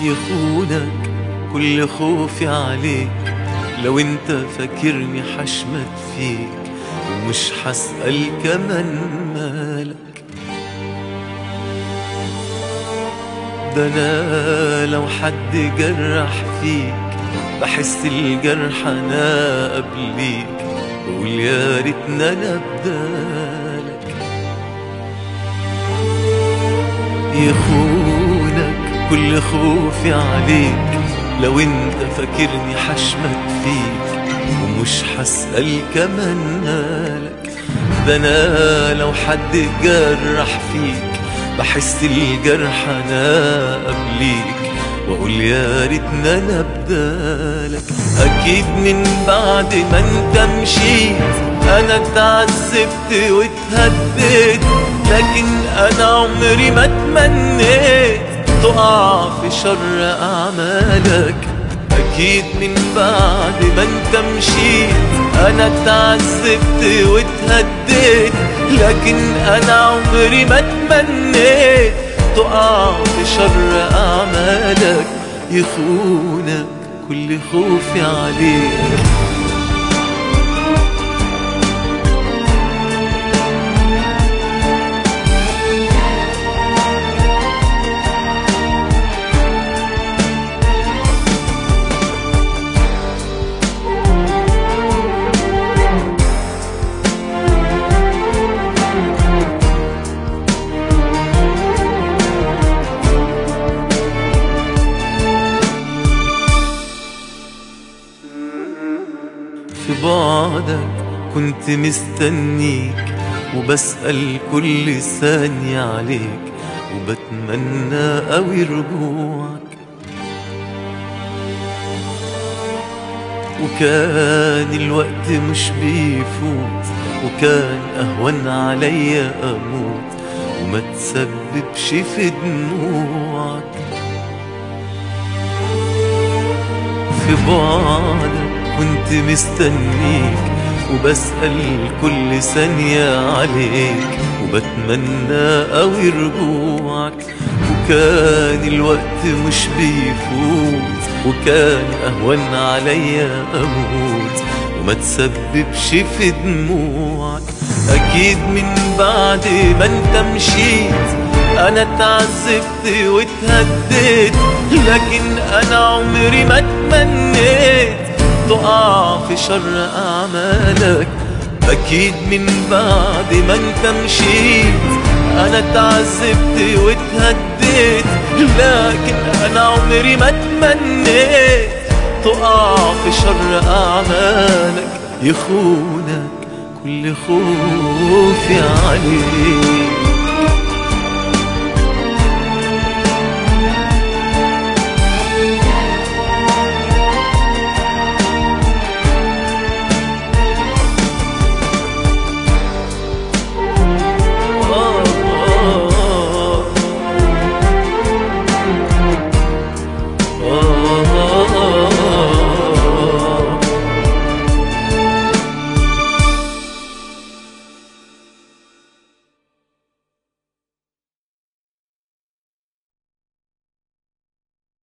يخونك كل خوفي عليك. لو انت فاكرني حشمت فيك ومش حسأل كمان مالك. ده انا لو حد جرح فيك بحس الجرح انا قبليك، بقول يا ريتنا انا بدالك. يخونك كل خوفي عليك. لو انت فاكرني حشمت فيك ومش حسأل كمان مالك. ده انا لو حد جرح فيك بحس الجرح انا قبليك، واقول يا ريتنا انا بدالك. اكيد من بعد ما انت مشيت انا اتعذبت واتهديت، لكن انا عمري ما اتمنيت تقع في شر اعمالك. اكيد من بعد ما انت مشيت انا اتعذبت واتهديت، لكن انا عمري ما اتمنيت تقع في شر اعمالك. يخونك كل خوفي عليك. في بعدك كنت مستنيك وبسأل كل ثانية عليك، وبتمنى قوي رجوعك. وكان الوقت مش بيفوت، وكان أهون عليا أموت وما تسببش في دموعك. في بعدك كنت مستنيك وبسأل كل ثانية عليك، وبتمنى قوي رجوعك. وكان الوقت مش بيفوت، وكان أهون عليا أموت وما تسببش في دموعك. أكيد من بعد ما انت مشيت أنا اتعذبت واتهديت، لكن أنا عمري ما اتمنيت تقع في شر أعمالك. أكيد من بعد ما انت مشيت أنا اتعذبت واتهديت، لكن أنا عمري ما اتمنيت تقع في شر أعمالك. يخونك كل خوفي عليك.